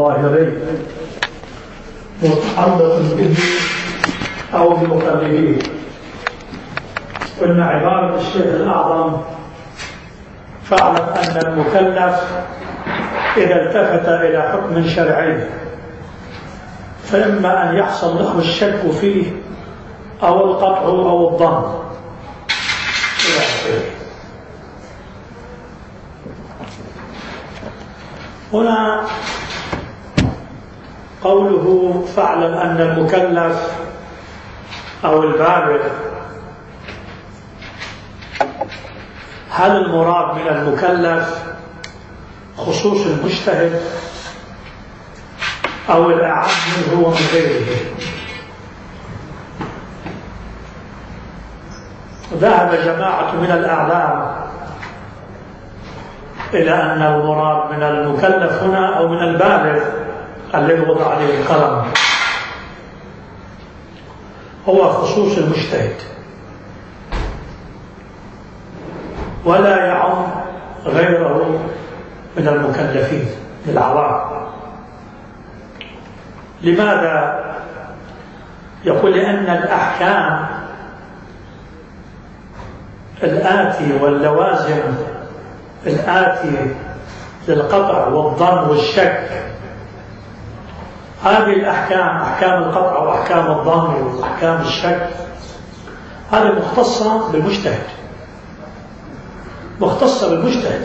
ظاهري متعلق به أو بمقرره. قلنا عبارة الشيخ الأعظم: فاعلم أن المكلف إذا التفت إلى حكم شرعي فإما أن يحصل له الشك فيه أو القطع أو الظن. هنا قوله فاعلم أن المكلف أو البالغ، هل المراد من المكلف خصوص المجتهد أو الأعم منه ومن غيره؟ ذهب جماعة من الأعلام إلى أن المراد من المكلف هنا أو من البالغ الذي وضع عليه القلم هو خصوص المجتهد، ولا يعم غيره من المكلفين للعوام. لماذا؟ يقول لأن الأحكام الآتي واللوازم الآتي للقطع والظن والشك، هذه الأحكام، أحكام القطع وأحكام الظن وأحكام الشك، هذه مختصة بالمجتهد، مختصة بالمجتهد،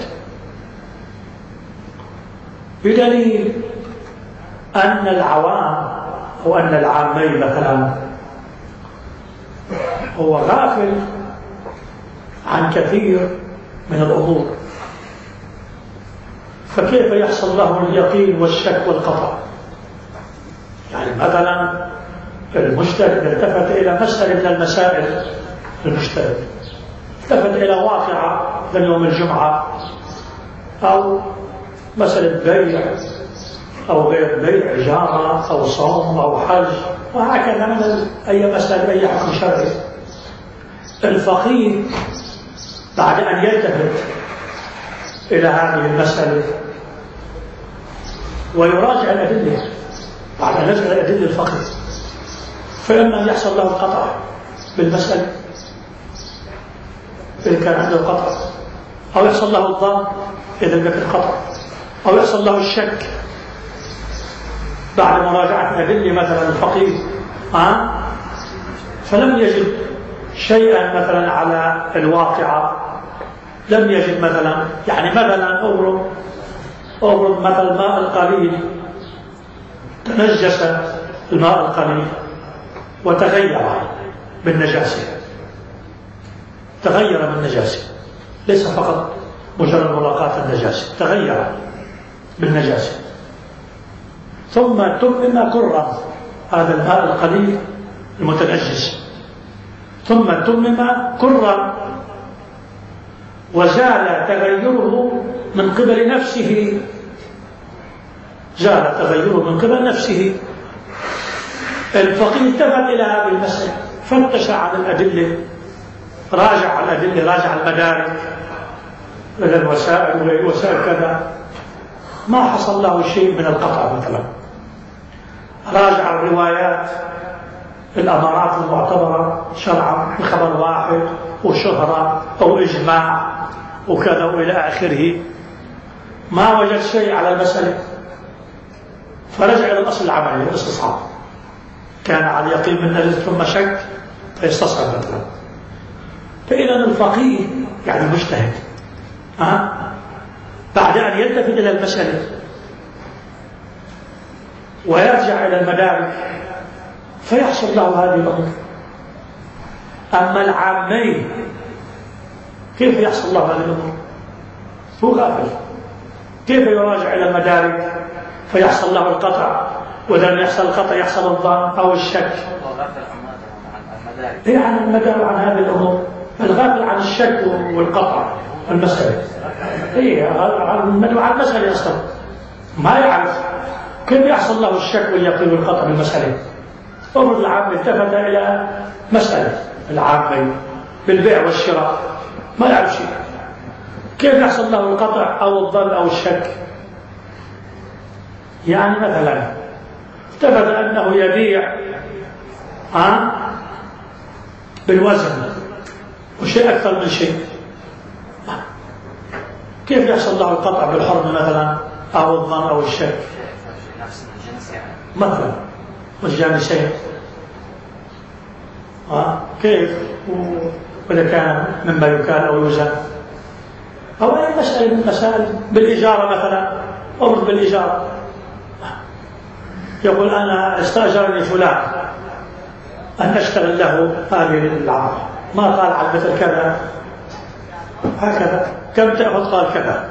بدليل أن العوام أو أن العامين مثلا هو غافل عن كثير من الأمور، فكيف يحصل له اليقين والشك والقطع؟ يعني مثلا المجتهد التفت إلى مسألة من المسائل، المجتهد التفت إلى واقعة من يوم الجمعة أو مسألة بيع أو غير بيع، إجارة أو صوم أو حج، وهكذا من أي مسألة أي حكم شرعي. الفقيه بعد أن يلتفت إلى هذه المسألة ويراجع الأدلة، بعد أن يراجع الأدلة الفقيه، فإما أن يحصل له القطع بالمسألة إذا كان عنده قطع، أو يحصل له الظن إذا لم يكن قطع، أو يحصل له الشك بعد مراجعة الأدلة مثلا الفقيه، فلم يجد شيئا مثلا على الواقعة، لم يجد مثلا، يعني مثلا أورد مثلا الماء القليل، تنجس الماء القليل وتغير بالنجاسة، تغير بالنجاسة، ليس فقط مجرد ملاقاة النجاسة، تغير بالنجاسة، ثم تمم كرا هذا الماء القليل المتنجس، ثم تمم كرا وزال تغيره من قبل نفسه، زال تغيره من قبل نفسه. الفقيه التفت إلى هذه المسألة، فتش عن الأدلة، راجع الأدلة، راجع المدارك من الوسائل وغير وسائل كذا، ما حصل له شيء من القطع مثلا، راجع الروايات، الأمارات المعتبرة شرعا بخبر واحد وشهرة أو إجماع وكذا وإلى آخره، ما وجد شيء على المسألة، فرجع إلى الأصل العملي والاستصحاب، كان على يقين من دليل ثم شك فيستصحب مثلا. فإذا الفقيه يعني المجتهد بعد أن يلتفت إلى المسألة ويرجع إلى المدارك فيحصل له هذه الأمور. أما العامين كيف يحصل له هذه الأمور؟ هو غافل، كيف يراجع إلى المدارك فيحصل له القطع، وإذا لم يحصل القطع يحصل الظن أو الشك. إيه عن المدار عن هذه الأمور، الغافل عن الشك والقطع المسألة، إيه عن المدار عن المسألة أصلا ما يعرف كيف يحصل له الشك واليقين والقطع بالمسألة. أمر العام التفت إلى مسألة العامين بالبيع والشراء ما يعرف شيء، كيف يحصل له القطع أو الظن أو الشك؟ يعني مثلا افترض أنه يبيع بالوزن وشيء أكثر من شيء، كيف يحصل له القطع بالحرمة مثلا أو الظن أو الشك؟ مثلا والجانسين كيف؟ وإذا كان مما يكال أو يوزن أو أي مسألة من المسائل، بالإجارة مثلا، أمر بالإجارة، يقول أنا استأجرني فلان أن أشتغل له هذه العمل، ما قال على مثل كذا هكذا، كم تأخذ؟ قال كذا.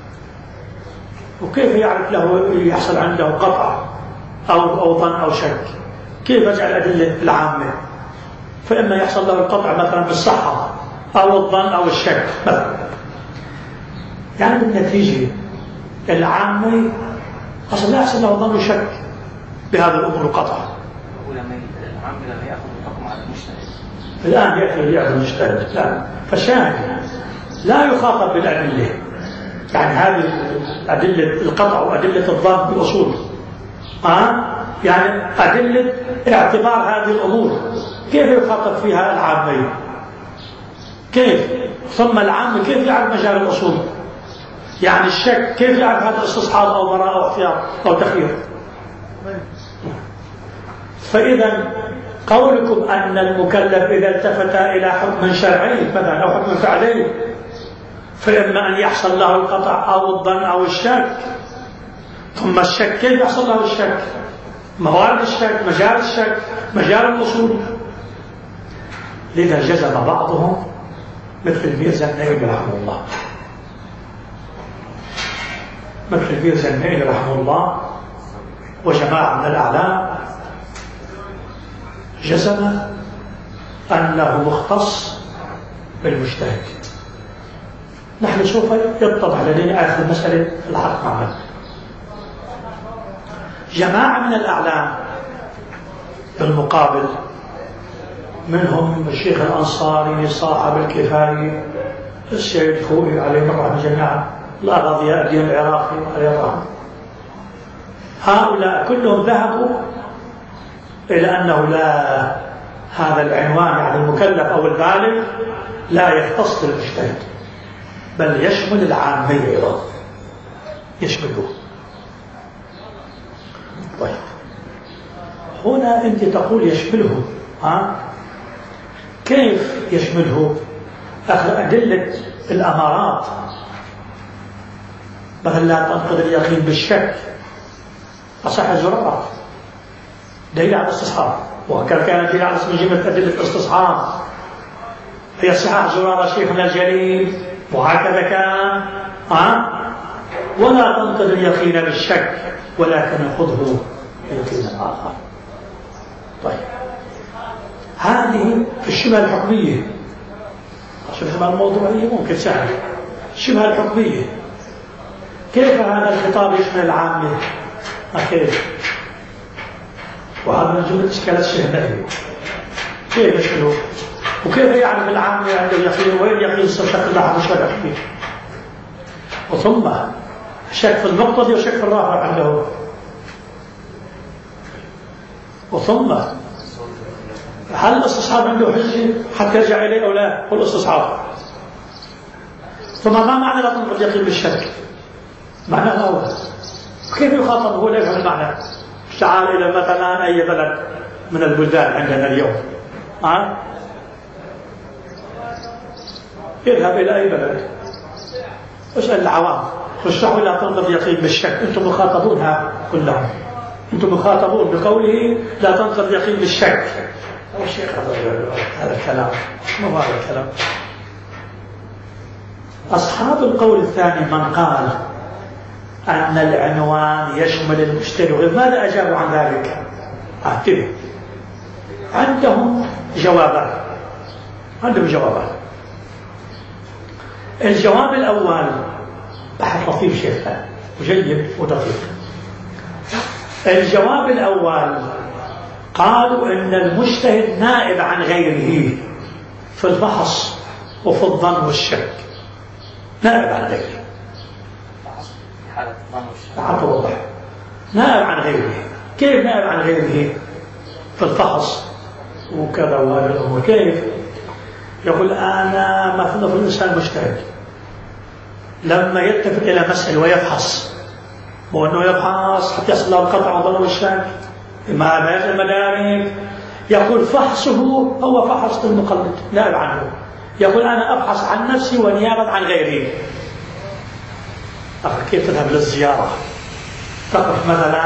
وكيف يعرف له يحصل عنده قطع أو ظن أو شك؟ كيف يجعل الأدلة العامة؟ فإما يحصل له القطع مثلا بالصحة أو الظن أو الشك مثلا. يعني بالنتيجة العامة أصلا لا يحصل له ظن وشك بهذا الأمور القطع. العامة لما يأخذ الحكم على المجتهد الآن يأتي يأخذ المجتهد، لا، فالشاهد لا يخاطب بالأدلة، يعني هذه أدلة القطع وأدلة الظن بالأصول، يعني أدلة اعتبار هذه الأمور كيف يخاطب فيها العامة؟ كيف؟ ثم العامة كيف يعرف مجال الأصول؟ يعني الشك كيف يعرف هذا استصحاب أو براءة أو اختيار أو تخيير؟ فإذا قولكم أن المكلف إذا التفت إلى حكم شرعي مثلا أو حكم فعلي فإما أن يحصل له القطع أو الظن أو الشك، ثم الشك كيف يحصل له الشك؟ موارد الشك، مجال الشك، مجال الأصول. لذا جزم بعضهم مثل الميرزا النائل رحمه الله، مثل الميرزا النائل رحمه الله وجماعة من الأعلام جزم أنه مختص بالمجتهد. نحن سوف يتضح لدينا آخر المسألة الحق معنا. جماعة من الأعلام بالمقابل منهم الشيخ الأنصاري صاحب الكفاية، السيد خوئي عليه الرحمة جميعا، الأغاضياء الدين العراقي عليه الرحمة، هؤلاء كلهم ذهبوا إلى أنه لا، هذا العنوان يعني المكلف أو البالغ لا يختص بالمجتهد بل يشمل العامية أيضا، يشمله. طيب هنا أنت تقول يشمله، كيف يشمله؟ أخذ أدلة الأمارات، مثل لا تنقض اليقين بالشك، أصح الزرارات دليل على الاستصحاب، وهكذا كان دليل على اسم جملة أدلة الاستصحاب هي صحاح زرارة شيخنا الجليل، وهكذا كان ولا تنقض اليقين بالشك ولكن خذه يقينا آخر. طيب هذه في الشبهة الحكمية، شبهة الموضوعية ممكن سهل، الشبهة الحكمية كيف هذا الخطاب يشمل العامة؟ كيف؟ وهذا من جملة إشكالات الشهنائية، كيف يشمله؟ وكيف يعرف العامة عنده يقين؟ وين يقين شك الله مش ولا فيه؟ وثم شك في المقتضي وشك في الرافع عنده، وثم هل الاستصحاب عنده حجة حتى يرجع إليه أو لا؟ هو الاستصحاب. ثم ما معنى لا تنقض اليقين بالشك؟ معناه هو كيف يخاطب؟ هو لا يفهم المعنى. تعال إلى مثلا أي بلد من البلدان عندنا اليوم، اذهب إلى أي بلد اسأل العوام واشرحوا لا تنقض اليقين بالشك، أنتم مخاطبونها كلهم، أنتم مخاطبون بقوله لا تنقض اليقين بالشك. أو شيخ هذا الكلام مو هذا الكلام. أصحاب القول الثاني من قال أن العنوان يشمل المشتري وغير، ماذا أجابوا عن ذلك؟ أعتبر عندهم جوابات، الجواب الأول بحث لطيف شيخنا وجيد ودقيق. الجواب الأول قالوا إن المجتهد نائب عن غيره في الفحص وفي الظن والشك، نائب عن غيره. حتى وضح نائب عن غيره. كيف نائب عن غيره في الفحص وكذا وهذه الأمور؟ كيف؟ يقول أنا مثلا في الإنسان مجتهد لما يتفق إلى مسألة ويفحص، وأنه يفحص حتى يصل له القطع وضرب الشك مع بيان المدارك، يقول فحصه هو فحص المقلد نائب عنه. يقول أنا أبحث عن نفسي ونيابة عن غيري. كيف تذهب للزيارة تقف مثلا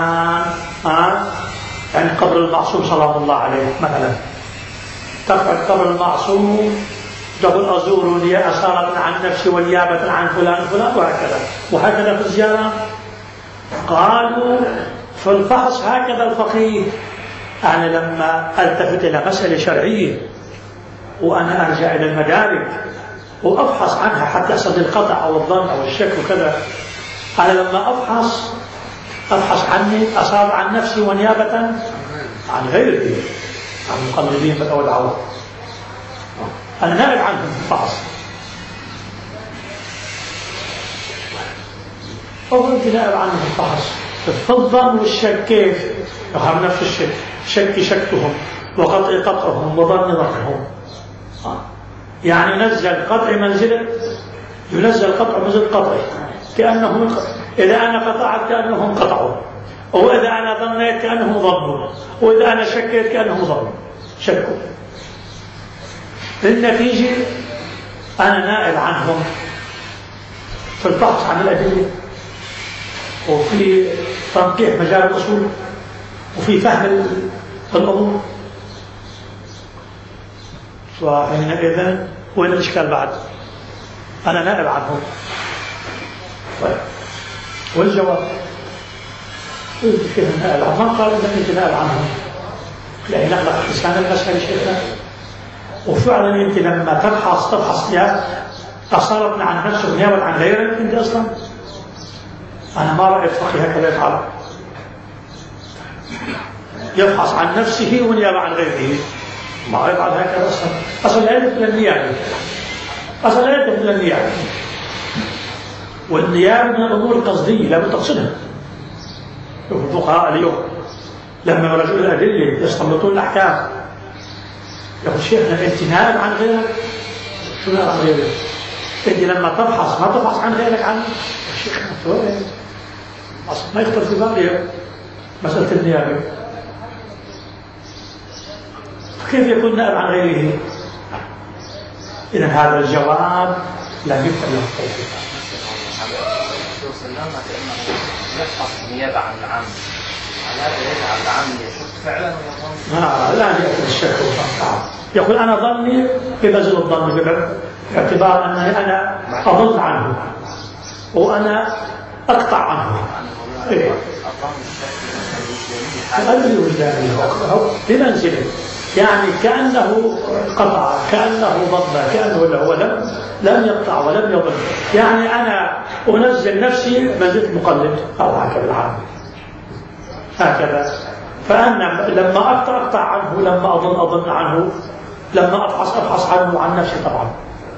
يعني قبر المعصوم صلى الله عليه مثلا، تقف قبر المعصوم تقول أزورني أصالة عن نفسي ونيابة عن فلان فلان وهكذا في الزيارة. قالوا في الفحص هكذا الفقيه، أنا لما ألتفت إلى مسألة شرعية وأنا أرجع إلى المدارك وأبحث عنها حتى أصل القطع أو الظن أو الشك وكذا، أنا لما أبحث عني أصاب عن نفسي ونيابة عن غيري، عن المقلدين أو العوام، أنا نائب عنهم في الفحص. أو أنت نائب عنهم في الفحص في الظن والشك. كيف؟ يفهم نفس الشيء، شك شكهم وقطع قطعهم وظن ظنهم. يعني ينزل قطع منزلة، ينزل قطع منزل قطع كأنهم، إذا أنا قطعت كأنهم قطعوا، وإذا أنا ظنيت كأنهم ظنوا، وإذا أنا شكيت كأنهم ظنوا شكوا. بالنتيجة أنا نائب عنهم في البحث عن الأدلة وفي تنقيح مجال الأصول وفي فهم الأمور. فحينئذ وين الإشكال بعد؟ أنا نائب عنهم. طيب والجواب كيف نائب عنهم؟ ما قال إنك أنت نائب عنهم، لا نغلق لسان المسألة شيئا. وفعلا أنت لما تبحث يا أصالة عن نفسك نيابة عن غيرك أنت أصلا. أنا ما رأيت فقيه هكذا يفعل، يبحث عن نفسه ونيابة عن غيره، ما يفعل هكذا أصلا لا يدخل النيابة، أصلا لا يدخل النيابة. والنيابة من الأمور القصدية لا بد تقصدها. الفقهاء اليوم لما يرجعون الأدلة يستنبطون الأحكام، يقول شيخنا أنت نائب عن غيرك. شو نائب عن غيرك؟ أنت لما تبحث ما تبحث عن غيرك عنه. شيخنا ما يخطر في بالي مسألة النيابة، كيف يكون نائب عن غيره؟ إذا هذا الجواب لا يمكن له التوفيق. يفحص نيابة عن العام، هذا يجعل العام يشك فعلا ويظن. لا يأتي الشك والظن. يقول أنا ظني بمثل الظن باعتبار أنني أنا أضل عنه وأنا أقطع عنه. إيه؟ أدري وجداني بمنزله، يعني كأنه قطع، كأنه ظن، كأنه هو لم يقطع ولم يضل. يعني أنا أنزل نفسي منزلة مقلد أو هكذا العام هكذا. فأنا لما أقطع عنه، لما أظن عنه، لما أبحث عنه وعن نفسي طبعا.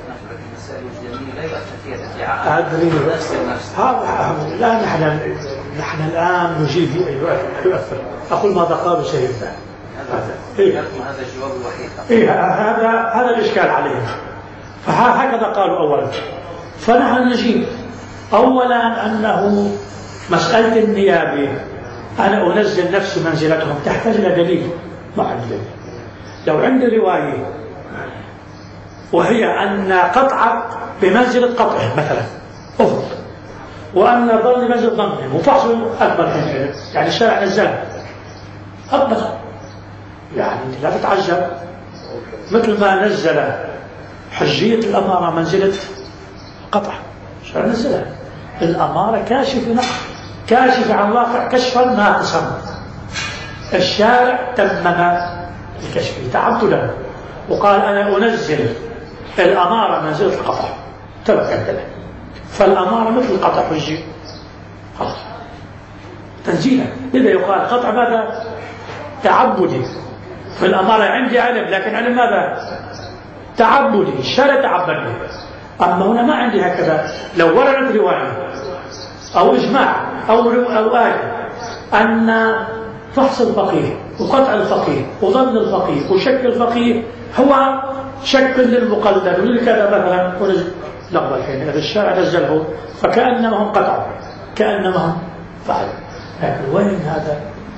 أدري لا نحن الآن نجيب يؤثر. أقول ماذا قالوا سيدنا. هذا الجواب الوحيد. هذا الإشكال عليهم. فهكذا قالوا أولا. فنحن نجيب أولا أنه مسألة النيابة أنا أنزل نفسي منزلتهم تحتاج إلى دليل. ما عندي دليل. لو عندي رواية وهي أن قطع بمنزلة قطع مثلا أفرض، وأن ظن بمنزلة ظن وفحص أكبر من يعني الشارع نزل أكبر، يعني لا تتعجب. مثل ما نزل حجية الأمارة منزلة قطع، الشارع نزلها. الأمارة كاشفة عن واقع كشفا ناقصا. الشارع تمم الكشف تعبدا وقال أنا أنزل الأمارة منزلة القطع تبكت. فالأمارة مثل القطع حجي خلاص تنزيلا. لذا يقال قطع ماذا؟ تعبدي. في الأمارة عندي علم، لكن علم ماذا؟ تعبدي. الشارع تعبدي. أما هنا ما عندي هكذا. لو وردت رواية أو إجماع أو آية أن فحص الفقيه وقطع الفقيه وظن الفقيه وشك الفقيه هو شك للمقلد وللكذا مثلا لحظة الحين هذا الشارع نزله فكأنما هم قطعوا كأنما هم فعلوا، لكن وين هذا؟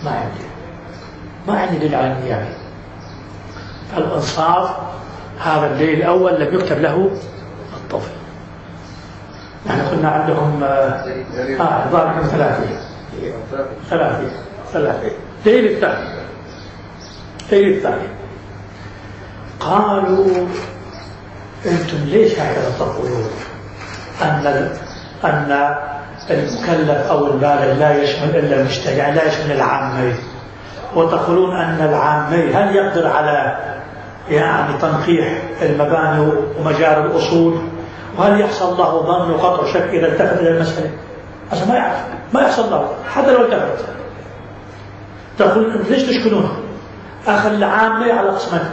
ما عندي للعلم يعني. الإنصاف هذا الليل الأول لم يكتب له الطفل. نحن قلنا عندهم ضارب من ثلاثين الليل الثاني قالوا أنتم ليش هكذا تقولون أن المكلف أو البالغ لا يشمل إلا المجتهد، يعني لا يشمل العامي، وتقولون أن العامي هل يقدر على يعني تنقيح المباني ومجاري الأصول، وهل يحصل له ظن وقطع شك إذا التفت إلى المسألة؟ عشان ما يعرف، ما يحصل له حتى لو التفت. تقول ليش تشكلونه؟ أخذ العامي على قسمين،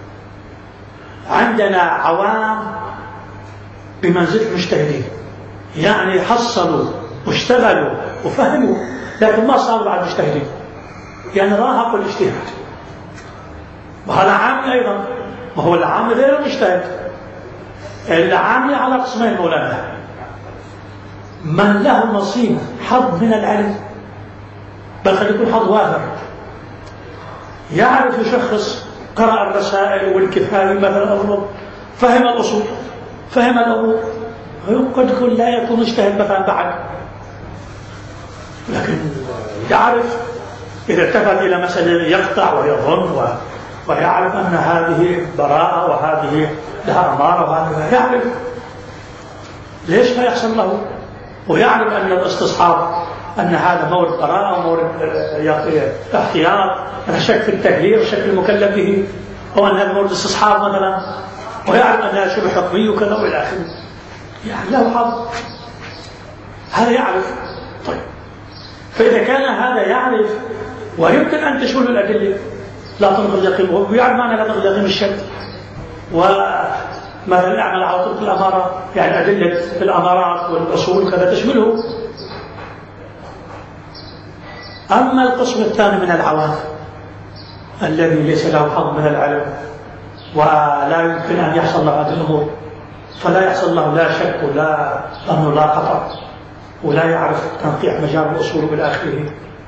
عندنا عوام بمنزلة المجتهدين، يعني حصلوا واشتغلوا وفهموا لكن ما صاروا بعد مجتهدين، يعني راهقوا الاجتهاد. وهذا عامي أيضا، وهو العامي غير المجتهد. العامي على قسمين مولانا، من له نصيب حظ من العلم، بل قد يكون حظ وافر، يعرف يشخص، قرأ الرسائل والكفاية مثلا، فهم الأصول، فهم الأمور، قد يكون لا يكون اجتهد مثلا بعد، لكن يعرف إذا التفت إلى مسألة يقطع ويظن ويعرف أن هذه براءة وهذه لها أمارة وهذا يعرف ليش ما يحصل له، ويعرف أن الاستصحاب أن هذا مورد براءة ومورد احتياط، أنا شك في التكليف وشك المكلف به، أو أن هذا مورد استصحاب مثلا، ويعرف أنها شبه حكمي وكذا وإلى آخره، يعني له حظ، هذا يعرف. طيب فإذا كان هذا يعرف ويمكن أن تشمل الأدلة لا تنقل يقين، ويعرف معنى لا تنقل يقين الشك، ومثلا يعمل على طرق الأمارات، يعني أدلة الأمارات والأصول كذا تشمله. أما القسم الثاني من العوام الذي ليس له حظ من العلم ولا يمكن أن يحصل له هذه الأمور، فلا يحصل له لا شك ولا ظن ولا قطع، ولا يعرف تنقيح مجال الأصول بالآخره،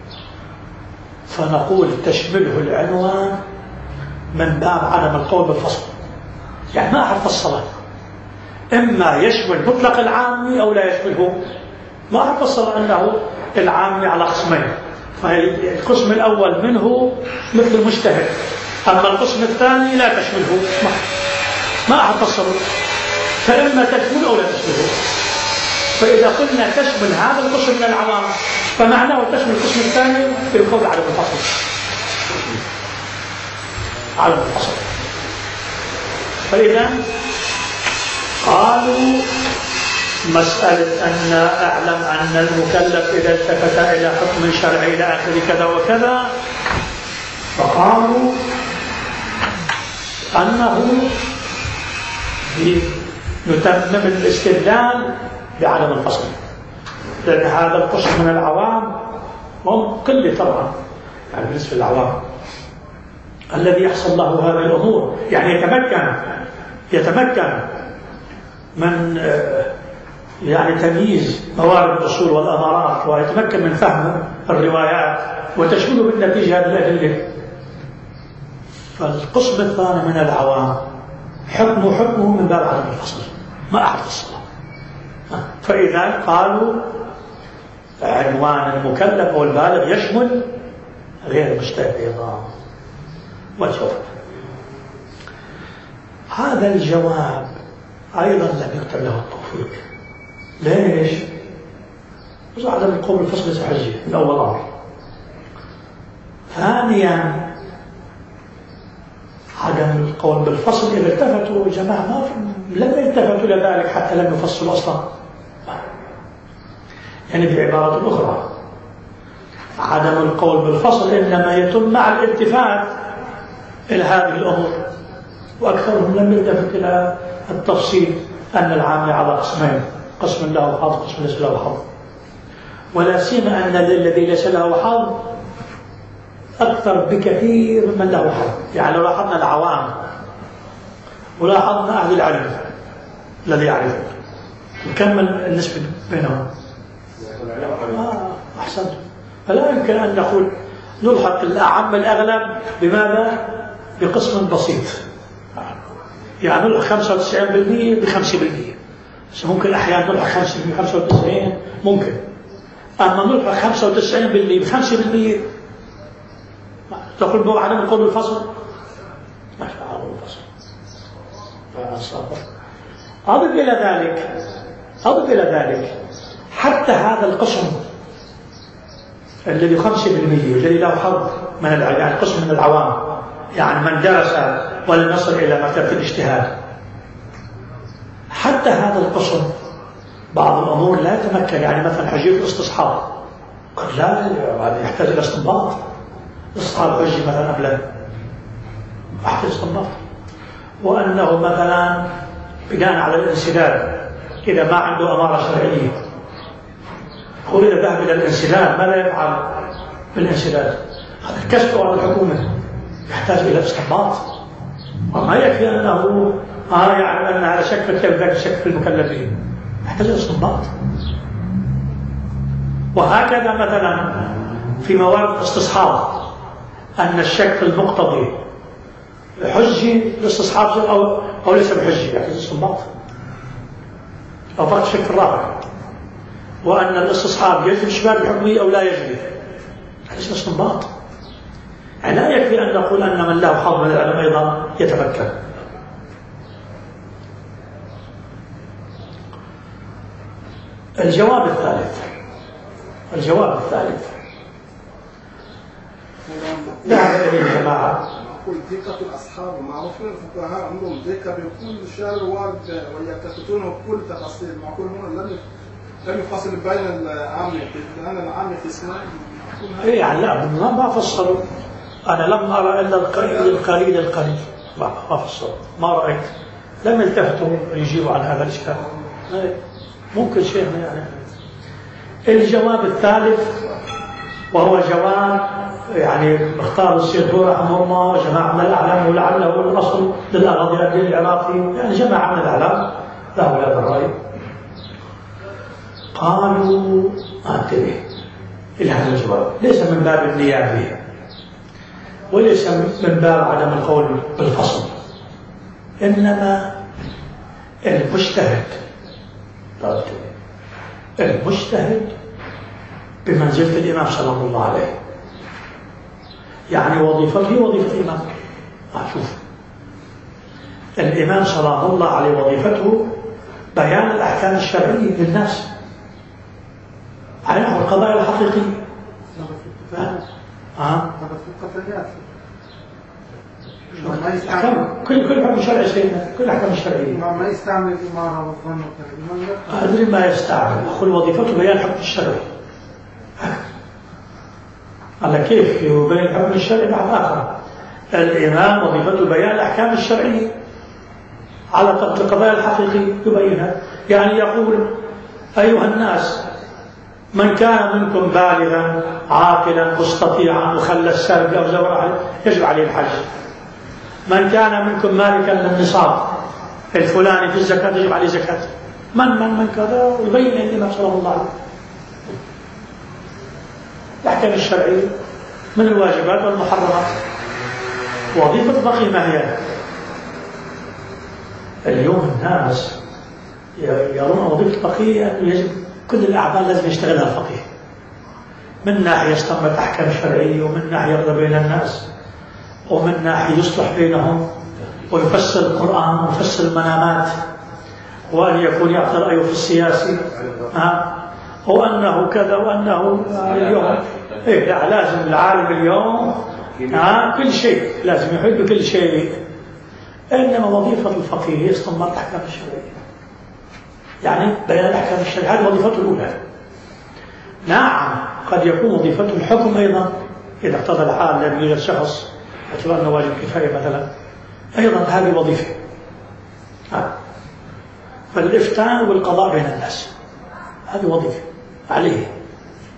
فنقول تشمله العنوان من باب عدم القول بالفصل، يعني ما أحد فصله، إما يشمل مطلق العامي أو لا يشمله، ما أحد فصل أنه العامي على قسمين، فالقسم الأول منه مثل المجتهد، أما القسم الثاني لا تشمله، ما أحد فصله، فإما تشمل أو لا تشمله. فإذا قلنا تشمل هذا القسم من العوام فمعناه تشمل القسم الثاني بالقول على الفصل، على الفصل. فإذا قالوا مسألة أن أعلم أن المكلف إذا التفت إلى حكم شرعي إلى آخر كذا وكذا، فقالوا أنه نتمم الاستدلال بعدم الفصل، لأن هذا القسم من العوام هم قلة طبعا، يعني بالنسبة للعوام الذي يحصل له هذه الأمور، يعني يتمكن من يعني تمييز موارد الأصول والأمارات، ويتمكن من فهم الروايات وتشمله بالنتيجة هذه الأدلة. فالقسم الثاني من العوام حكمه من باب عدم الفصل، ما أحد فصله. فإذا قالوا عنوان المكلف أو البالغ يشمل غير المجتهد أيضا. وشوف هذا الجواب أيضا لم يكتب له التوفيق. ليش؟ بس عدم القول بالفصل سحجي من أول أمر. ثانيا عدم القول بالفصل إذا التفتوا جماعة لم يلتفتوا إلى ذلك حتى لم يفصلوا أصلا، يعني بعبارة أخرى عدم القول بالفصل إنما يتم مع الالتفات إلى هذه الأمور، وأكثرهم لم يلتفت إلى التفصيل أن العامل على قسمين، قسم له حظ قسم ليس له حظ. ولا سيما أن الذي ليس له حظ أكثر بكثير من له حظ. يعني لو لاحظنا العوام ولاحظنا أهل العلم الذي يعرفه نكمل النسبة بينهم أحسن. فلا يمكن أن نقول نلحق الأعم الأغلب بماذا؟ بقسم بسيط. يعني نلحق 95% ب5%. ممكن أحيانا نلحق 95 ممكن. أما نلحق 95% ب5% تقول عدم القول بالفصل ما في عدم الفصل. أضف إلى ذلك حتى هذا القسم الذي 5% الذي له حظ من العلم، يعني قسم من العوام، يعني من درس ولم يصل إلى مرتبة الاجتهاد، حتى هذا القسم بعض الأمور لا يتمكن. يعني مثلا حجية الاستصحاب قد لا يحتاج إلى استنباط. استصحاب حجي مثلا أبلغ يحتاج استنباط. وأنه مثلا بناء على الانسداد إذا ما عنده أمارة شرعية هو إذا ذهب إلى الانسداد ماذا يفعل بالانسداد؟ هذا الكشف على الحكومة يحتاج إلى استنباط. وما يكفي أنه يعلم أن هذا شك في الكلب ذاك شك في المكلفين، يحتاج إلى استنباط. وهكذا مثلا في موارد الاستصحاب أن الشك في المقتضي حجي الاستصحاب أو ليس بحجي، يحتاج استنباط. أو فقط شك في الرابع. وأن الاستصحاب يجري الشباب الحكمية أو لا يجري، يحتاج استنباط. يعني لا يكفي أن نقول أن من له حظ من العلم أيضا يتفكر. الجواب الثالث ذهب إليه الجماعة. يقول دقة الأصحاب معروفين الفقهاء عندهم دقة بكل شعر وارد ويكتتونه بكل تفاصيل. معقول هنا لم يفصل بين العام لأن العام في اسمه يعني لا ما فصلوا. أنا لم أرى إلا القليل ما فصلوا، ما رأيت، لم يلتفتوا يجيبوا عن هذا الإشكال. ممكن شيء يعني. الجواب الثالث وهو جواب يعني اختار السيد رحمه الله وجماعة من الأعلام ولعله الأصل للأراضي الدين العراقي، يعني جماعة من الأعلام له هذا الرأي. قالوا انتبه إلى هذا الجواب، ليس من باب النيابة وليس من باب عدم القول بالفصل، إنما المجتهد بمنزلة الإمام صلى الله عليه، يعني وظيفته وظيفة الإمام. شوف الإمام صلى الله عليه وظيفته بيان الأحكام الشرعية للناس على نحو القضايا الحقيقية. كل حكم شرعي سيدنا، كل أحكام الشرعية ما يستعمل الإمارة والظن أدري ما يستعمل. أقول وظيفته بيان الحكم الشرعي. على كيف يبين الحكم الشرعي بعد آخر. الإمام وظيفته بيان الأحكام الشرعية على طبق القضايا الحقيقية يبينها. يعني يقول أيها الناس من كان منكم بالغا عاقلا مستطيعا مخلى السرب أو زبر يجب عليه الحج. من كان منكم مالكا للنصاب الفلاني في الزكاة يجب عليه زكاة. من كذا ويبين الإمام صلى الله عليه وسلم الأحكام الشرعية من الواجبات والمحرمات. وظيفة الفقيه ما هي؟ اليوم الناس يرون وظيفة الفقيه أنه يجب كل الأعمال لازم يشتغلها الفقيه، من ناحية يستنبط أحكام شرعية، ومن ناحية يرضى بين الناس، ومن ناحية يصلح بينهم ويفسر القرآن ويفسر المنامات، وأن يكون يعطي رأيه في السياسي وأنه كذا وأنه اليوم لا لازم العالم اليوم كل شيء لازم يحب بكل شيء. إنما وظيفة الفقيه هي استنباط الأحكام الشرعية، يعني بيان الأحكام الشرعية، هذه وظيفته الأولى. نعم قد يكون وظيفته الحكم أيضا إذا اقتضى الحال لم يوجد شخص اعتبار أنه واجب كفاية مثلا، أيضا هذه وظيفة. فالإفتاء والقضاء بين الناس هذه وظيفة عليه.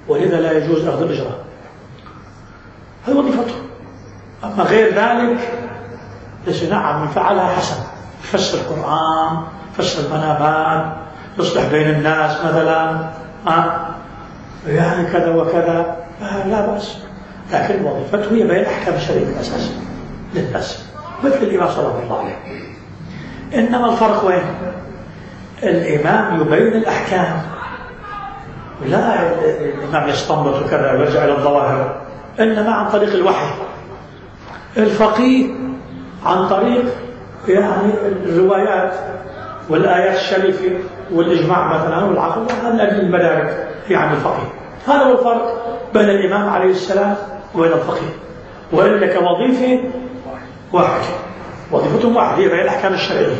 ولذا لا يجوز أخذ الأجرة، هذه وظيفته. أما غير ذلك ليس، نعم من فعلها حسن، يفسر القرآن، يفسر المنامات، يصلح بين الناس مثلا، يعني كذا وكذا، لا بأس، لكن وظيفته هي بين أحكام الشريعة الأساس للناس مثل الإمام صلى الله عليه. إنما الفرق وين؟ الإمام يبين الأحكام، لا الإمام يستنبط وكذا ويرجع إلى الظواهر، إنما عن طريق الوحي. الفقيه عن طريق يعني الروايات والآيات الشريفة والإجماع مثلا والعقل، هذا المدارك في عن الفقيه. هذا هو الفرق بين الإمام عليه السلام وبين الفقيه. وإلا كوظيفة واحدة، وظيفتهم واحدة هي بين الأحكام الشرعية.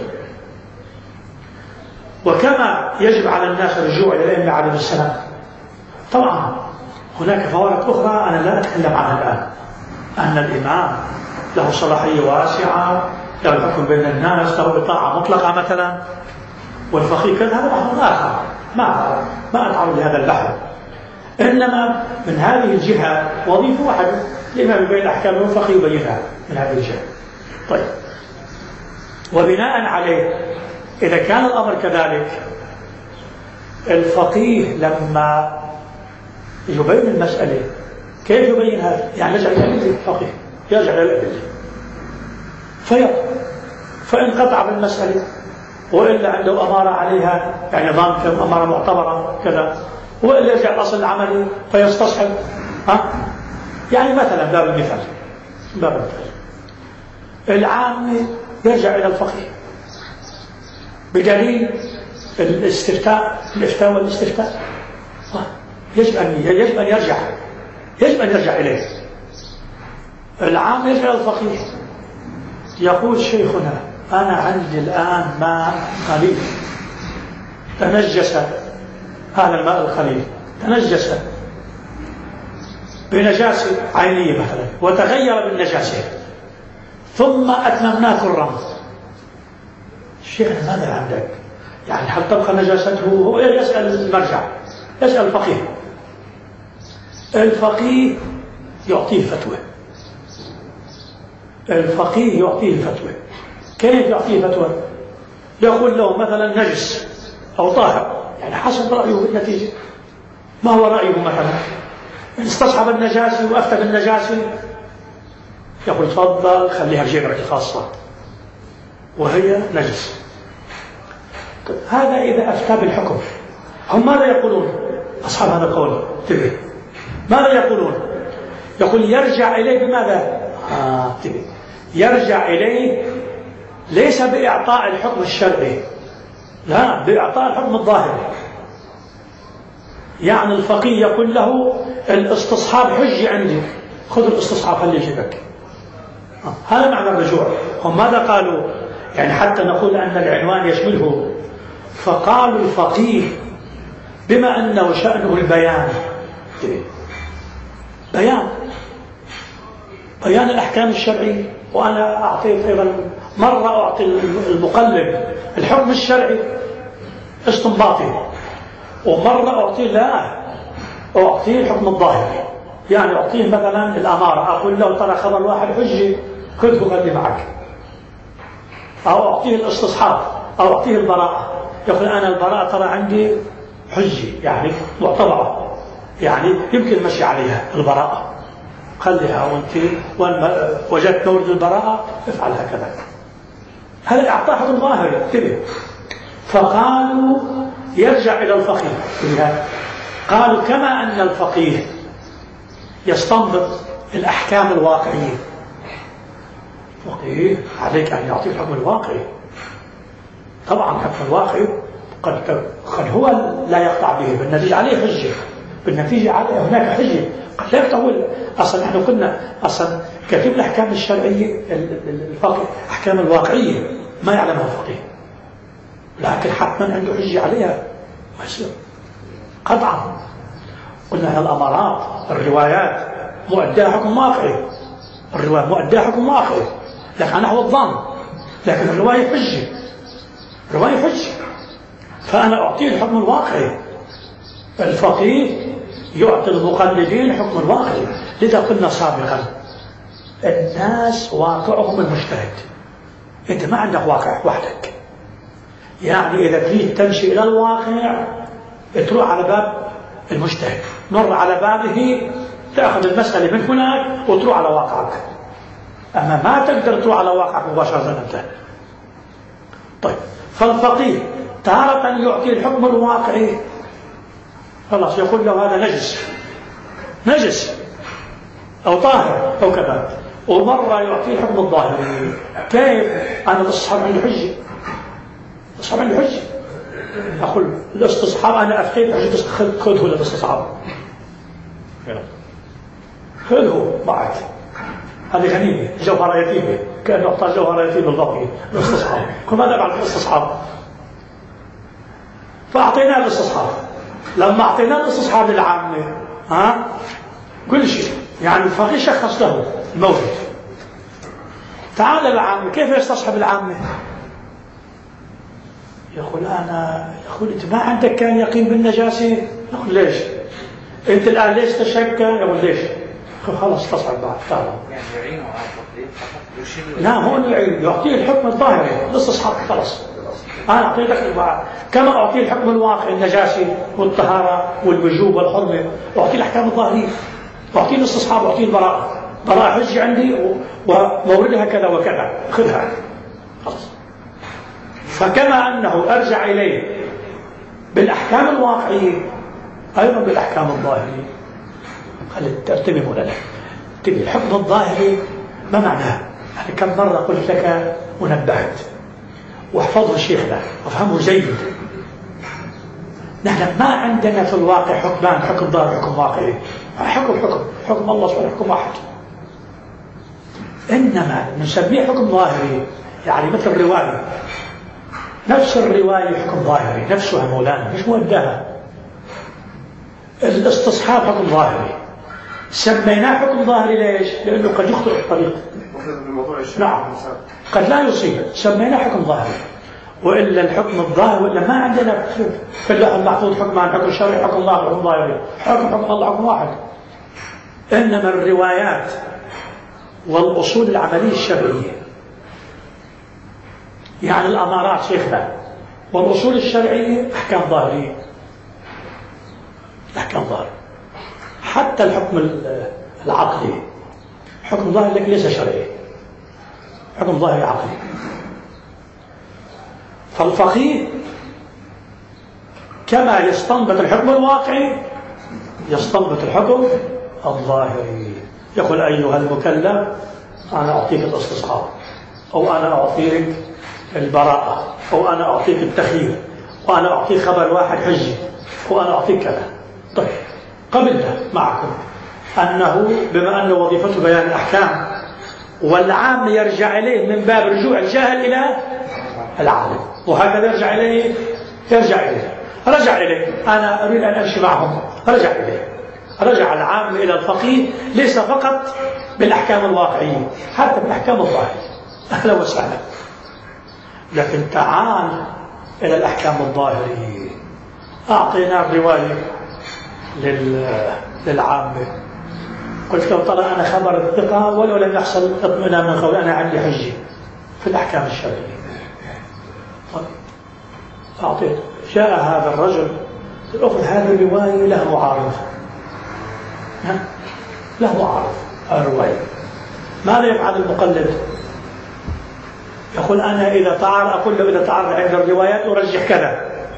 وكما يجب على الناس الرجوع إلى الأئمة عليه السلام، طبعا هناك فوارق أخرى أنا لا أتكلم عنها الآن، أن الإمام له صلاحية واسعة، له الحكم بين الناس، له إطاعة مطلقة مثلا، والفقيه كذا، هذا بحث آخر ما أتعرض لهذا البحث. إنما من هذه الجهة وظيفة واحدة، الإمام يبين الأحكام والفقيه يبينها من هذه الجهة. طيب، وبناء عليه إذا كان الأمر كذلك، الفقيه لما يبين المسألة كيف يبين هذا؟ يعني يرجع إلى الأدلة، الفقيه يرجع إلى الأدلة فإن قطع بالمسألة وإلا عنده أمارة عليها، يعني ضامن أمارة معتبرة كذا، وإلا يرجع الأصل العملي فيستصحب. يعني مثلا باب المثال العام يرجع إلى الفقيه بدليل الإفتاء والاستفتاء، يجب أن يرجع إليه. العام يرجع إلى الفقيه، يقول شيخنا أنا عندي الآن ماء قليل تنجس، هذا الماء القليل تنجس بنجاسة عينية مثلا وتغير بالنجاسة، ثم أتممناه الرمل. شيخنا ماذا عندك؟ يعني هل تبقى نجاسته؟ هو يسأل المرجع، يسأل الفقيه. الفقيه يعطيه فتوى. كيف يعطيه فتوى؟ يقول له مثلا نجس أو طاهر، يعني حسب رأيه بالنتيجة. ما هو رأيه مثلا؟ إن استصحب النجاسة وأفتى بالنجاسة يقول تفضل خليها في جيبك الخاصة وهي نجس. هذا إذا أفتى بالحكم. هم ماذا يقولون أصحاب هذا القول؟ ماذا يقولون؟ يقول يرجع إليه بماذا؟ يرجع إليه ليس بإعطاء الحكم الشرعي، لا، بإعطاء الحكم الظاهري. يعني الفقيه يقول له الاستصحاب حجة عندي، خذ الاستصحاب خليه يجيبك. هذا معنى الرجوع. هم ماذا قالوا؟ يعني حتى نقول أن العنوان يشمله، فقالوا الفقيه بما أنه شأنه البيان، بيان الأحكام الشرعية. وأنا أعطيت أيضا مرة أعطي المقلب الحكم الشرعي استنباطي، ومرة أعطيه الحكم الظاهري، يعني أعطيه مثلا الأمارة، أقول له ترى خبر واحد حجة خذه خلي معك، أو أعطيه الاستصحاب، أو أعطيه البراءة، يقول أنا البراءة ترى عندي حجة يعني معتبرة، يعني يمكن مشي عليها البراءة، خليها وانت وجدت مورد البراءة افعل هكذا. هذا إعطاء حكم ظاهري كذا. فقالوا يرجع إلى الفقيه. قالوا كما أن الفقيه يستنبط الأحكام الواقعية، فقيه عليك أن يعطي الحكم الواقعي. طبعا الحكم الواقعي قد هو لا يقطع به، بالنتيجة عليه حجة، بالنتيجة عليه هناك حجة قد لا يقطعون. أصلا نحن قلنا أصلا كثير من الأحكام الشرعية الفقيه أحكام الواقعية ما يعلمها الفقيه، لكن حتما عنده حجة عليها ما يصير قطعا. قلنا الأمارات الروايات مؤداها حكم واقعي، الرواية مؤداها حكم واقعي لكن نحو الظن، لكن الرواية حجة، فأنا أعطيه الحكم الواقعي. الفقيه يعطي المقلدين حكم الواقعي. لذا قلنا سابقا الناس واقعهم المجتهد، أنت ما عندك واقع وحدك. يعني إذا تريد تمشي إلى الواقع تروح على باب المجتهد، مر على بابه تأخذ المسألة من هناك وتروح على واقعك، أما ما تقدر تروح على واقعك مباشرة أنت. طيب، فالفقيه تارة يعطي الحكم الواقعي، خلاص يقول له هذا نجس أو طاهر أو كذا، ومرة يعطي الحكم الظاهري. كيف؟ أنا بستصحب عن الحجة، بستصحب عن الحجة، أقول الاستصحاب أنا أفتيت حجة، خذه للاستصحاب، خذه معك، هذه غنيمة جوهرة يتيمة، كأنه أعطى جوهرة يتيمة الباقي الاستصحاب. كل ماذا بعد الاستصحاب؟ فأعطيناه الاستصحاب. لما أعطيناه الاستصحاب للعامة كل شيء، يعني الفقيه شخص له الموجود. تعال العامة، كيف يستصحب العامة؟ يقول أنت ما عندك كان يقين بالنجاسة؟ يقول ليش؟ أنت الآن ليش تشك؟ يقول ليش؟ خلاص استصحب بعد، تعال. يعني يعينه على التطبيق فقط يشير. لا، هو يعطيه الحكم الظاهري الاستصحاب، خلاص. أنا أعطيتك البعض كما أعطيه الحكم الواقعي النجاسة والطهارة والوجوب والحرمة، أعطيه الأحكام الظاهرية، أعطيه الاستصحاب، أعطيه البراءة. براءة حجة عندي وموردها كذا وكذا، خذها خلاص. فكما أنه أرجع إليه بالأحكام الواقعية أيضا بالأحكام الظاهرية. خلي ترتبه لنا. تبي الحكم الظاهري ما معناه؟ أنا كم مرة قلت لك ونبهت، واحفظه شيخنا وافهمه جيد. نحن ما عندنا في الواقع حكمان، حكم ظاهري حكم واقعي. حكم الله سبحانه حكم واحد، إنما نسميه حكم ظاهري. يعني مثل الرواية، نفس الرواية حكم ظاهري، نفسها مولانا مش مؤداها. الاستصحاب حكم ظاهري، سميناه حكم ظاهري ليش؟ لأنه قد يخطئ الطريق. نعم، قد لا يصيب، سميناه حكم ظاهري. وإلا الحكم الظاهر، وإلا ما عندنا في اللوح المحفوظ حكمان، حكم شرعي، حكم الله، حكم ظاهري، حكم الله حكم واحد. إنما الروايات والأصول العملية الشرعية، يعني الأمارات شيخنا والأصول الشرعية أحكام ظاهرية، أحكام ظاهرية. حتى الحكم العقلي حكم ظاهري لكن ليس شرعي، حكم ظاهري عقلي. فالفقيه كما يستنبط الحكم الواقعي يستنبط الحكم الظاهري. يقول أيها المكلف أنا أعطيك الاستصحاب، أو أنا أعطيك البراءة، أو أنا أعطيك التخيير، وأنا أعطيك خبر واحد حجي، وأنا أعطيك كذا. طيب، قبلنا معكم أنه بما أن وظيفته بيان الأحكام والعام يرجع إليه من باب رجوع الجاهل إلى العالم، وهكذا يرجع إليه. رجع إليه، أنا أريد أن أمشي معهم، رجع إليه. رجع العام إلى الفقيه ليس فقط بالأحكام الواقعية، حتى بالأحكام الظاهرية. أهلا وسهلا. لكن تعال إلى الأحكام الظاهرية. أعطينا الرواية للعامة، قلت له ترى أنا خبر الثقة ولو لم يحصل اطمئنان من قول أنا عندي حجة في الأحكام الشرعية. أعطيته. جاء هذا الرجل أخذ هذه الرواية له معارض، له معارض الرواية. ماذا يفعل المقلد؟ يقول أنا إذا تعارض، أقول له إذا تعارض عند الروايات أرجح كذا.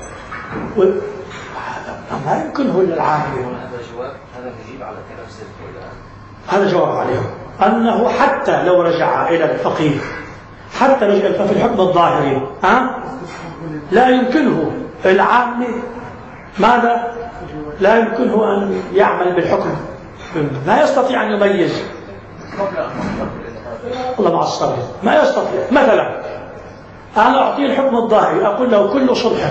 ما يمكن هو للعامة. هذا نجيب على كلام سيد. هذا جواب عليهم أنه حتى لو رجع إلى الفقيه، حتى رجع في الحكم الظاهري لا يمكنه العامة ماذا؟ لا يمكنه أن يعمل بالحكم، لا يستطيع أن يميز. الله مع الصبر، ما يستطيع. مثلا أنا أعطيه الحكم الظاهري، أقول له كل صلح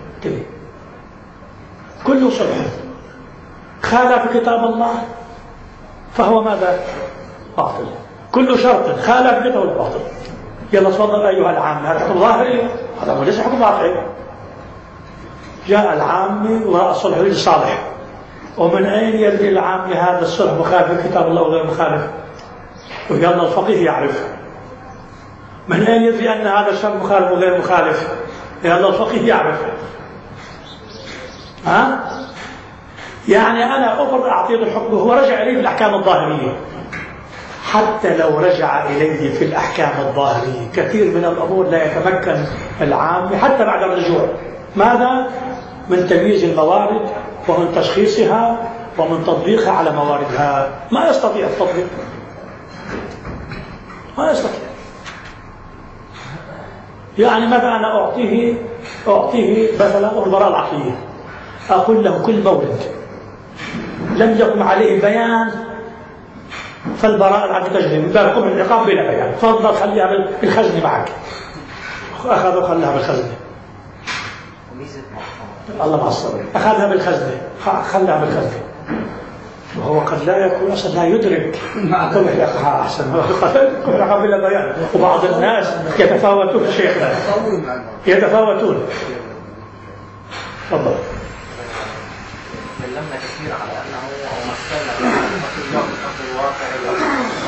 كل صلح خالف كتاب الله فهو ماذا؟ باطل. كل شرط خالف كتاب الله باطل. يلا تفضل أيها العام، هذا حكم ظاهري، هذا ليس حكم واقعي. جاء العام وراء الصلح يريد الصالح، ومن أين يدري العامي هذا الصلح مخالف كتاب الله وغير مخالف؟ ويلا الفقيه يعرف. من أين يدري أن هذا الشرط مخالف وغير مخالف؟ يلا الفقيه يعرف. ها؟ يعني أنا أفرض أعطيه الحكم وهو رجع إليه في الأحكام الظاهرية. حتى لو رجع إليه في الأحكام الظاهرية كثير من الأمور لا يتمكن العام حتى بعد الرجوع. ماذا؟ من تمييز الموارد ومن تشخيصها ومن تطبيقها على مواردها. ما يستطيع التطبيق، ما يستطيع. يعني مثلا أنا أعطيه مثلا البراءة العقلية، أقول له كل مورد لم يقم عليه بيان فالبراءة العقلية تجري من باب قبل العقاب بلا بيان، فضل خليها بالخزنة معك. أخذ وخلها بالخزنة. الله مع الصبر. أخذها بالخزنة، خلها بالخزنة، وهو قد لا يكون أصلا لا يدرك قبل العقاب أحسن قبل العقاب بلا بيان. وبعض الناس يتفاوتون شيخنا، يتفاوتون. تفضل. تكلمنا كثير على أنه أو مثلنا الأمر الواقعي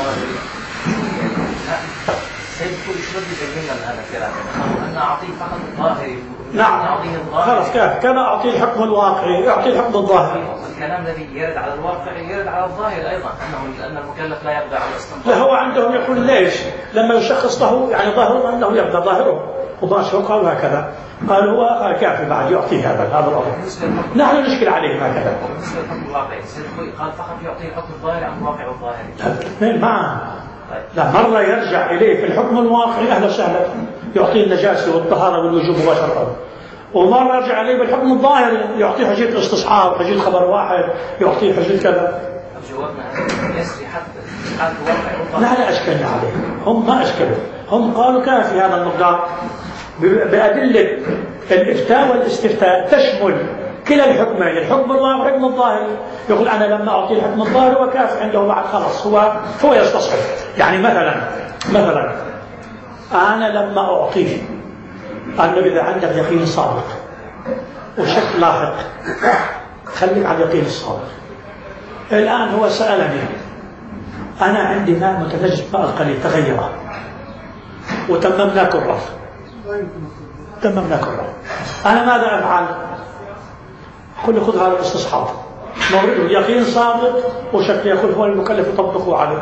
سيد كل شو بدي يبين لنا هذا الكلام؟ أنا أعطيه فقط الظاهري. نعم خلاص كما أعطيه الحكم الواقعي أعطيه الحكم الظاهري. الكلام الذي يرد على الواقع يرد على الظاهر أيضا، أن المكلف لا يقدر على الاستنباط. لا هو عندهم يقول ليش؟ لما يشخص له يعني ظاهره أنه يقدر ظاهره وباشر قالوا هكذا، قال هو كافي بعد يعطيه هذا الأمر. نحن نشكل عليه هكذا. بالنسبة للحكم الواقعي قال فقط يعطيه الحكم الظاهري عن الواقع والظاهري. الاثنين معا. لا مرة يرجع إليه في الحكم الواقعي أهلا وسهلا يعطيه النجاسة والطهارة والوجوب مباشرة، ومرة يرجع إليه بالحكم الظاهري يعطيه حجية الاستصحاب حجية خبر واحد يعطيه حجية كذا. جوابنا يسري حتى الواقع. لا أشكلنا عليه، هم ما أشكلوا، هم قالوا كافي هذا المقدار بأدلة الإفتاء والاستفتاء تشمل كلا الحكمين، الحكم الواقعي والحكم الظاهري. يقول أنا لما أعطي الحكم الظاهري وكافي عنده بعد خلاص هو يستصحب. يعني مثلا أنا لما أعطيه أنه إذا عندك يقين صادق وشك لاحق خليك على اليقين الصادق. الآن هو سألني أنا عندي ماء متنجس ماء القليل تغيره وتممنا كره، أنا ماذا أفعل؟ أقول خذ هذا الاستصحاب مورده يقين صادق وشك يقول هو المكلف يطبقه عليه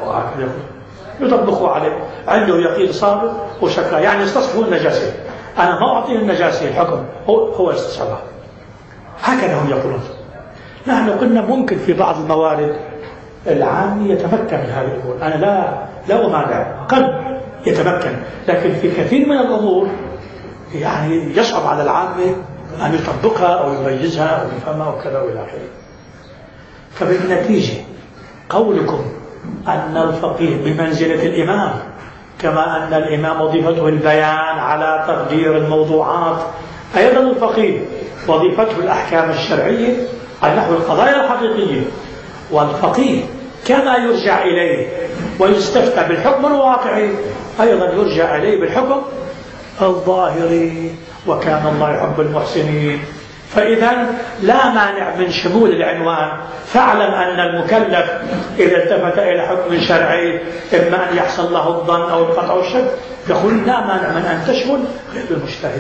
يطبقه عليه عنده يقين صادق وشك يعني يستصحبه النجاسة. أنا ما أعطيه النجاسة الحكم هو يستصحبها. هكذا هم يقولون. نحن قلنا ممكن في بعض الموارد العام يتمكن من هذه الأمور، أنا لا أمانع قد يتمكن، لكن في كثير من الأمور يعني يصعب على العامة أن يطبقها أو يميزها أو يفهمها وكذا وإلى آخره. فبالنتيجة قولكم أن الفقيه بمنزلة الإمام كما أن الإمام وظيفته البيان على تقدير الموضوعات، أيضا الفقيه وظيفته الأحكام الشرعية على نحو القضايا الحقيقية. والفقيه كما يرجع إليه ويستفتى بالحكم الواقعي أيضا يرجع إليه بالحكم الظاهري، وكان الله يحب المحسنين. فإذا لا مانع من شمول العنوان. فاعلم أن المكلف إذا التفت إلى حكم شرعي إما أن يحصل له الظن أو القطع أو الشك يقول لا مانع من أن تشمل غير المجتهد.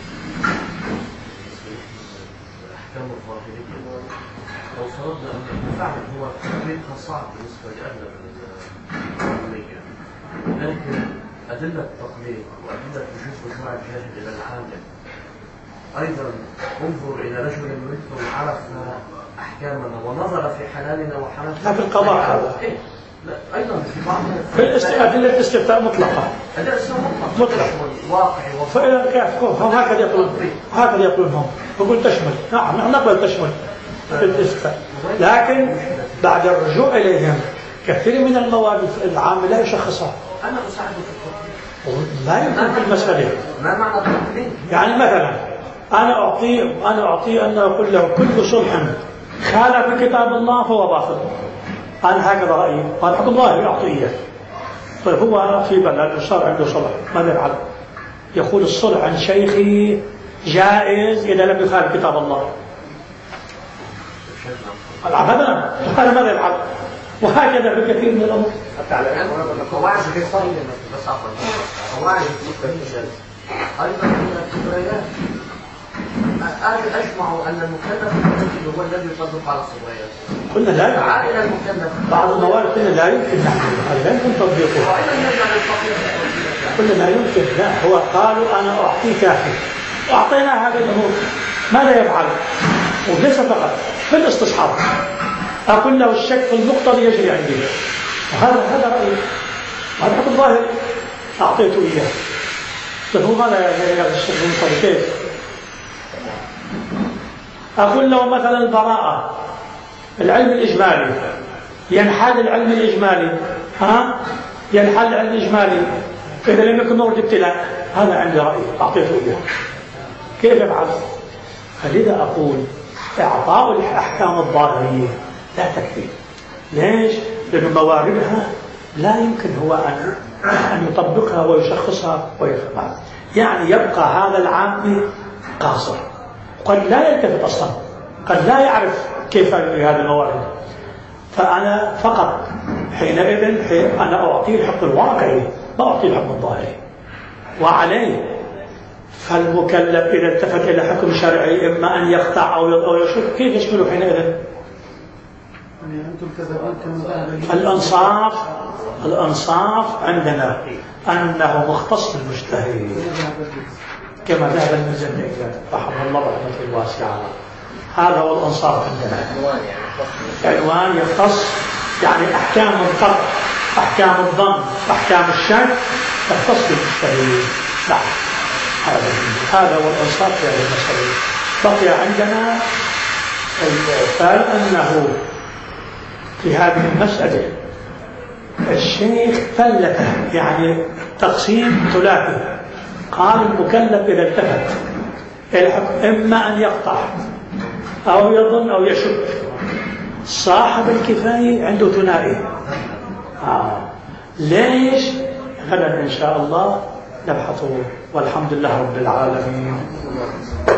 الأحكام الظاهرية لو فرضنا أن فعلا هو تطبيقها صعب بالنسبة لأغلب العلمية، لكن أدلة التطبيق وأدلة وجود رجوع الجاهل إلى العالم أيضا انظر إلى رجل مثل عرف أحكامنا ونظر في حلالنا وحرامنا في القضاء هذا لا أيضا في بعض أدلة الاستفتاء مطلقة أدلة مطلقة واقعي فإذا كيف هم هكذا يقولون هم يقول تشمل. نعم نحن نقبل تشمل في الاستفتاء، لكن بعد الرجوع إليهم كثير من المواد العامة لا يشخصها. أنا أساعد في التطبيق لا يمكن في المسألة. ما معنى التطبيق؟ يعني مثلا أنا أعطيه أن أقول له كل صلح خالف كتاب الله فهو باطل. أنا هكذا رأيي، وأنا حكم الله يعطي إياه. طيب هو في بلد صار عنده صلح ماذا يفعل؟ يقول الصلح عن شيخي جائز إذا لم يخالف كتاب الله. أبدا هذا ماذا يفعل؟ وهكذا في كثير من الأمور. حتى على قواعد بس عفوا قواعد أيضا من الكبريات. أسمع أن المكلف هو الذي يطبق على الصغيرات. قلنا لا يمكن. عائلة المكلف بعض الموارد قلنا لا يمكن نحن لا يمكن تطبيقها. قلنا لا يمكن. لا هو قالوا أنا أعطيك وأعطينا هذه الأمور ماذا يفعل؟ وليس فقط في الاستصحاب أقول له الشك في المقتضي يجري عندي وهذا رأيي هذا حكم ظاهري أعطيته إياه. فهو ماذا يجري الشك في المقتضي كيف؟ أقول له مثلا البراءة العلم الإجمالي ينحل العلم الإجمالي ينحل العلم الإجمالي إذا لم يكن مورد ابتلاء هذا عندي رأي أعطيته إياه كيف يفعل؟ فلذا أقول إعطاء الأحكام الظاهرية لا تكفي. ليش؟ لأن مواردها لا يمكن هو أن يطبقها ويشخصها ويفهمها. يعني يبقى هذا العامي قاصر قد لا يلتفت أصلا قد لا يعرف كيف هذه الموارد. فأنا فقط حينئذ أنا أعطيه الحكم الواقعي ما أعطيه الحكم الظاهري وعليه. فالمكلف إذا التفت إلى حكم شرعي إما أن يقطع أو يشك كيف يشمله حينئذ؟ الأنصاف عندنا أنه مختص بالمجتهد كما ذهب المزني رحمه الله رحمة الواسعة. هذا هو الأنصاف عندنا عنوان يختص يعني أحكام القطع أحكام الظن أحكام الشك تختص بالمجتهد. نعم هذا هو الأنصاف في هذه المسألة. بقي عندنا أنه في هذه المسألة الشيخ ثلثه يعني تقسيم ثلاثي. قال المكلف إذا التفت الحكم إما أن يقطع أو يظن أو يشك. صاحب الكفاية عنده ثنائي. ليش؟ غدا إن شاء الله نبحثه والحمد لله رب العالمين.